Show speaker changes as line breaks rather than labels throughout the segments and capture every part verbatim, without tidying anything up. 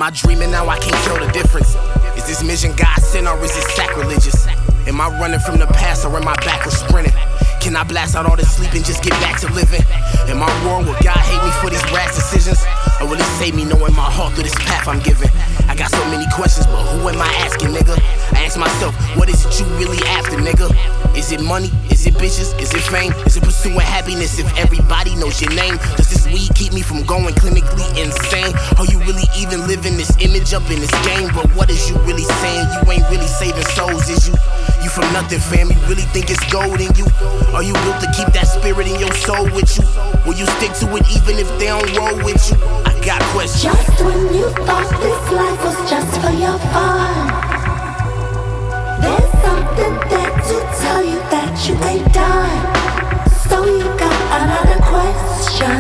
I dreaming now? I can't tell the difference. Is this mission God sent or is it sacrilegious? Am I running from the past or am I backwards sprinting? Can I blast out all this sleep and just get back to living? Am I wrong? Will God hate me for these rash decisions? Or will He save me knowing my heart through this path I'm giving? I got so many questions, but who am I asking, nigga? I ask myself, what is it you really after, nigga? Is it money? Is it bitches? Is it fame? Is it pursuing happiness if everybody knows your name? Does this weed keep me from going clinically insane? Are you really even living this image up in this game? But what is you really saying? You ain't really saving souls, is you? You from nothing, fam, you really think it's gold in you? Are you built to keep that spirit in your soul with you? Will you stick to it even if they don't roll with you? I got questions.
Just when you thought this life was just for your fun, there's something there to tell you that you ain't done. So you got another question,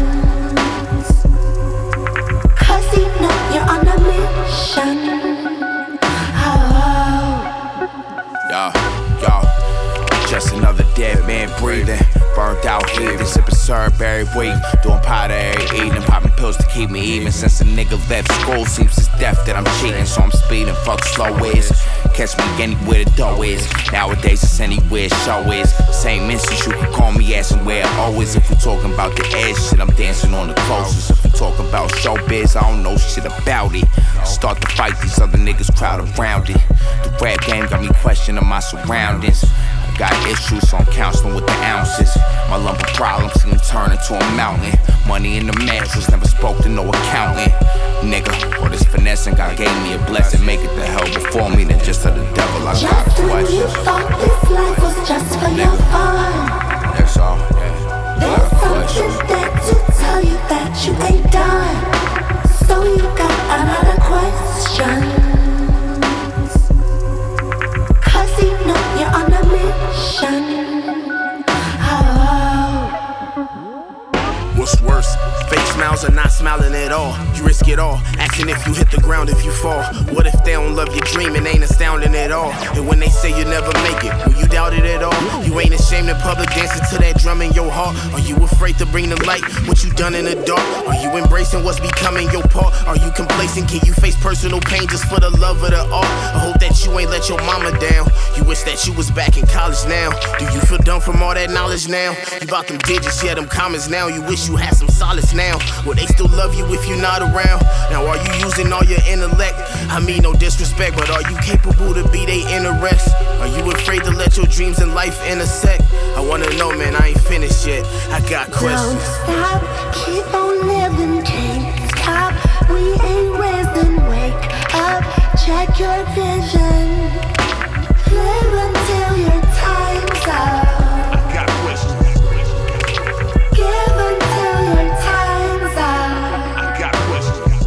cause you know you're on a mission. Oh.
Yo, yo, just another dead man breathing. Burnt out here, sipping syrup every week. Doing powder every evening, popping pills to keep me even. Since a nigga left school, seems it's death that I'm cheating. So I'm speeding, fuck slow is. Catch me anywhere the dough is. Nowadays it's anywhere show is. Same instance, you can call me asking where I always. If we're talking about the edge, shit, I'm dancing on the closest. If we're talking about showbiz, I don't know shit about it. Start to fight, these other niggas crowd around it. The rap game got me questioning my surroundings. Got issues, so I'm counseling with the ounces. My lumber problems see them turn into a mountain. Money in the mattress, never spoke to no accountant. Nigga, all this finessing, God gave me a blessing. Make it to hell before me, then just to the devil. I
just
got
when
questions.
You thought this life was just for
Nigga.
your fun,
That's all, yeah.
there's something there to tell you that you ain't done. So you got another question, cause you know you're on a mission. Oh.
What's worse? Fake smiles or not smiling at all. You risk it all, asking if you hit the ground if you fall. What if they don't love your dream? It ain't astounding at all. And when they say you never make it, will you doubt it at all? You ain't ashamed in public dancing to that drum in your heart? Are you afraid to bring the light, what you done in the dark? Are you embracing what's becoming your part? Are you complacent? Can you face personal pain just for the love of the art? I hope that you ain't let your mama down. You wish that you was back in college now. Do you feel dumb from all that knowledge now? You bought them digits, yeah, them comments now. You wish you had some solace now. Will they still love you if you're not around? Now are you using all your intellect? I mean no disrespect, but are you capable to be they interest? Are you afraid to let your dreams and life intersect? I wanna know, man, I ain't finished yet. I got questions.
Don't stop, keep on living, can't stop. We ain't resting, wake up, check your vision. Live until your time's up.
I got questions.
Give until your time's up.
I got questions.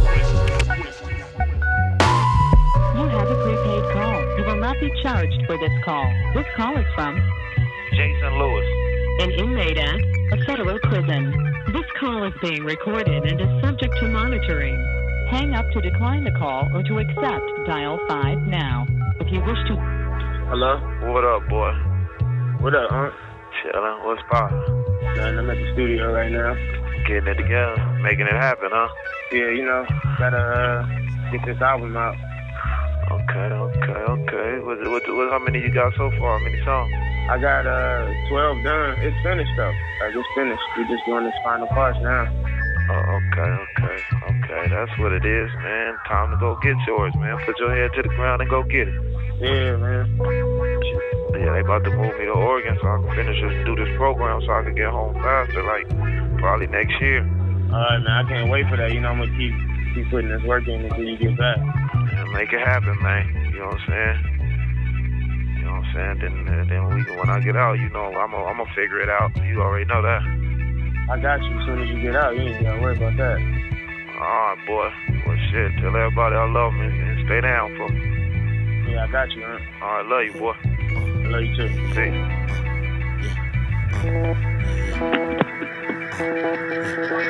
You have a prepaid call. You will not be charged for this call. This call is from
Jason Lewis,
an inmate at a federal prison. This call is being recorded and is subject to monitoring. Hang up to decline the call or to accept, dial five now. If you wish to...
Hello?
what up, boy?
What up, Aunt?
Chillin', what's poppin'?
Man, I'm at the studio right now.
Getting it together, making it happen, huh?
Yeah, you know, gotta uh, get this album out.
Okay, okay, okay. What, what, what, how many you got so far? How many songs?
I got uh twelve done. It's finished though. Like, it's finished. We're just doing this final parts now.
Oh, okay, okay, okay. That's what it is, man. Time to go get yours, man. Put your head to the ground and go get it.
Yeah, man.
Yeah, they about to move me to Oregon so I can finish this, do this program so I can get home faster, like probably next year.
Alright, man. I can't wait for that. You know, I'm gonna keep keep putting this work in until you get back.
Yeah, make it happen, man. You know what I'm saying? You know what I'm saying? Then, uh, then we, when I get out, you know, I'm gonna I'm gonna figure it out. You already know that.
I got you. As soon as you get out, you ain't gotta worry about that.
All right, boy. Well, shit. Tell everybody I love them and, and stay down for me.
Yeah, I got you, man.
All right, love you, boy.
I love you too.
See.